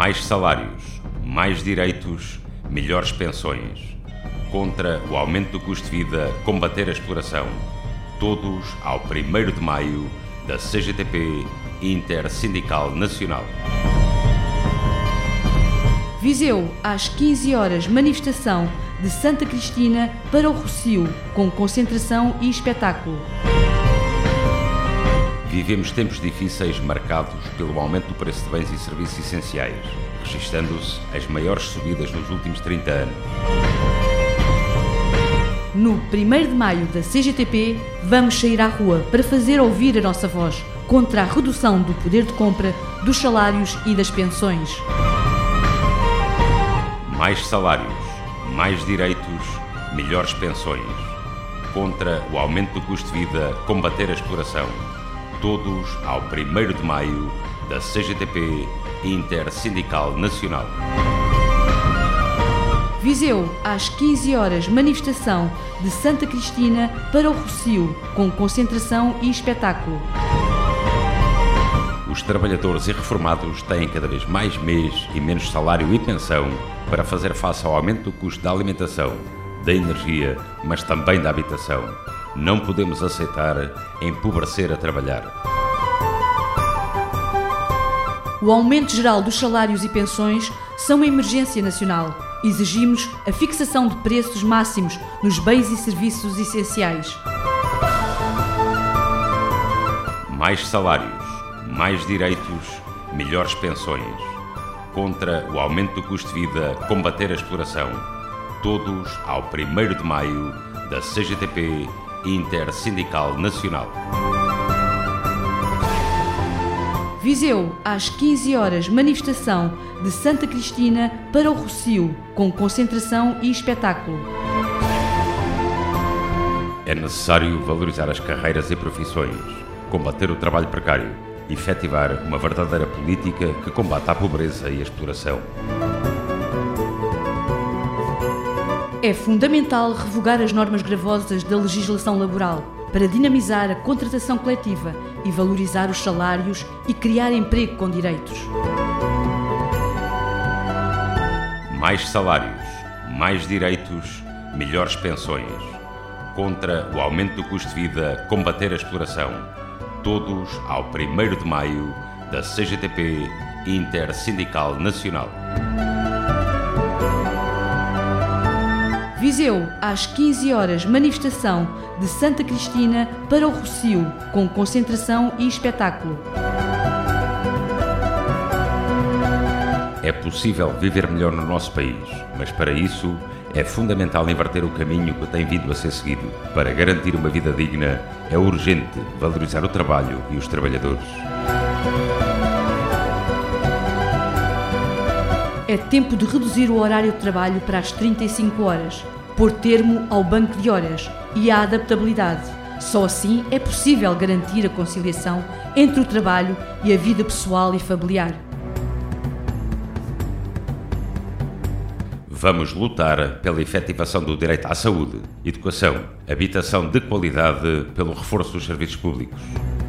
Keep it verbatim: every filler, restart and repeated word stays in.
Mais salários, mais direitos, melhores pensões. Contra o aumento do custo de vida, combater a exploração. Todos ao primeiro de maio da C G T P Intersindical Nacional. Viseu, às quinze horas, manifestação de Santa Cristina para o Rossio, com concentração e espetáculo. Vivemos tempos difíceis marcados pelo aumento do preço de bens e serviços essenciais, registrando-se as maiores subidas nos últimos trinta anos. No primeiro de maio da C G T P, vamos sair à rua para fazer ouvir a nossa voz contra a redução do poder de compra, dos salários e das pensões. Mais salários, mais direitos, melhores pensões. Contra o aumento do custo de vida, combater a exploração. Todos ao primeiro de maio da C G T P Intersindical Nacional. Viseu, às quinze horas, manifestação de Santa Cristina para o Rossio, com concentração e espetáculo. Os trabalhadores e reformados têm cada vez mais mês e menos salário e pensão para fazer face ao aumento do custo da alimentação, da energia, mas também da habitação. Não podemos aceitar empobrecer a trabalhar. O aumento geral dos salários e pensões são uma emergência nacional. Exigimos a fixação de preços máximos nos bens e serviços essenciais. Mais salários, mais direitos, melhores pensões. Contra o aumento do custo de vida, combater a exploração. Todos ao primeiro de maio da C G T P Intersindical Nacional. Viseu, às quinze horas, manifestação de Santa Cristina para o Rossio, com concentração e espetáculo. É necessário valorizar as carreiras e profissões, combater o trabalho precário, efetivar uma verdadeira política que combata a pobreza e a exploração. É fundamental revogar as normas gravosas da legislação laboral para dinamizar a contratação coletiva e valorizar os salários e criar emprego com direitos. Mais salários, mais direitos, melhores pensões. Contra o aumento do custo de vida, combater a exploração. Todos ao primeiro de maio da C G T P Intersindical Nacional. Viseu, às quinze horas, manifestação de Santa Cristina para o Rossio, com concentração e espetáculo. É possível viver melhor no nosso país, mas para isso é fundamental inverter o caminho que tem vindo a ser seguido. Para garantir uma vida digna, é urgente valorizar o trabalho e os trabalhadores. É tempo de reduzir o horário de trabalho para as trinta e cinco horas, pôr termo ao banco de horas e à adaptabilidade. Só assim é possível garantir a conciliação entre o trabalho e a vida pessoal e familiar. Vamos lutar pela efetivação do direito à saúde, educação, habitação de qualidade, pelo reforço dos serviços públicos.